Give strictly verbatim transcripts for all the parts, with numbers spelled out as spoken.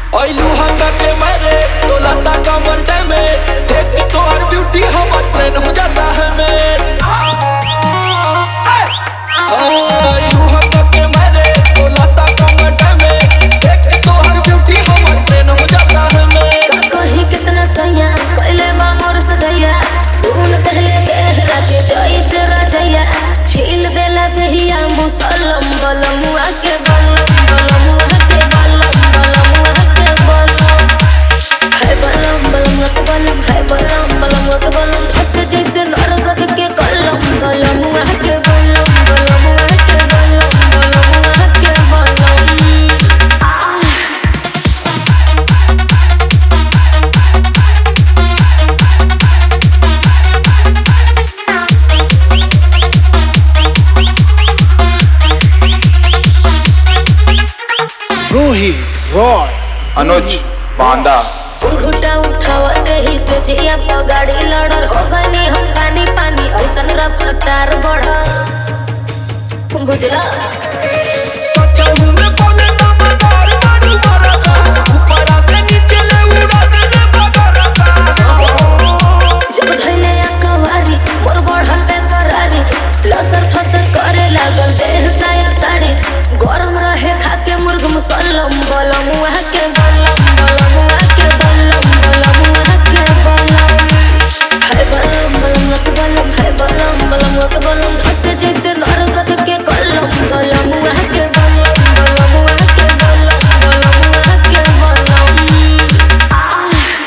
आइलू हंगा के मारे डोलाता कमर डैमेज, देख के तोहर ब्यूटी हमर ट्रेन हो जाता है मेज। आइलू हंगा के मारे डोलाता कमर डैमेज, देख के तोहर ब्यूटी हमर ट्रेन हो जाता है मेज। कहीं कितना सैया कइले बा मोर सजैया, धुन कहले देहरा के जइसे रजैया, छील देला दहिया मुसलम बलमुआ के बलम बलमुआ के बलम बलमुआ के बलम है बलम बलमुआ के बलम है बलम बलमुआ के बलम धस जैसे नरगद के कलम बलमुआ के बलम बलमुआ के बलम बलमुआ के बलम आ रोहित रॉय अनुज बांदा उठा उठावते ही से जिया पगाड़ी लड़ल हो गनी हम पानी पानी ऐसन रफ्तार बढ़ल बुझला सचहु में बोले मामा तार तारू बरका, ऊपरा से नीचे ले उड़ा देले बगरका। जब धैले या कवारी मोर बढ़ल बेकरारी, लसर फसर करे लागल देह साया साड़ी, गरम रहे खाके मुर्ग मुसल्लम बलमुआ के बलम बलमुआ के बलम बलमुआ के बलम है बलम बलमुआ के बलम है बलम बलमुआ के बलम धस जैसे नरगद के कलम बलमुआ के बलम बलमुआ के बलम बलमुआ के बलम आ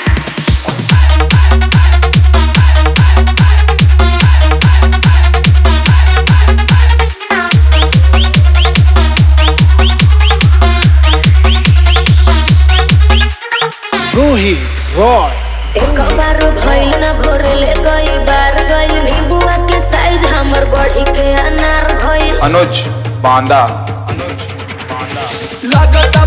रोहित रॉय एक बार भइल न भोरले गई बार गई, नींबुआ के साइज हमर बड़ी के अनार भइल अनुज बांदा लगता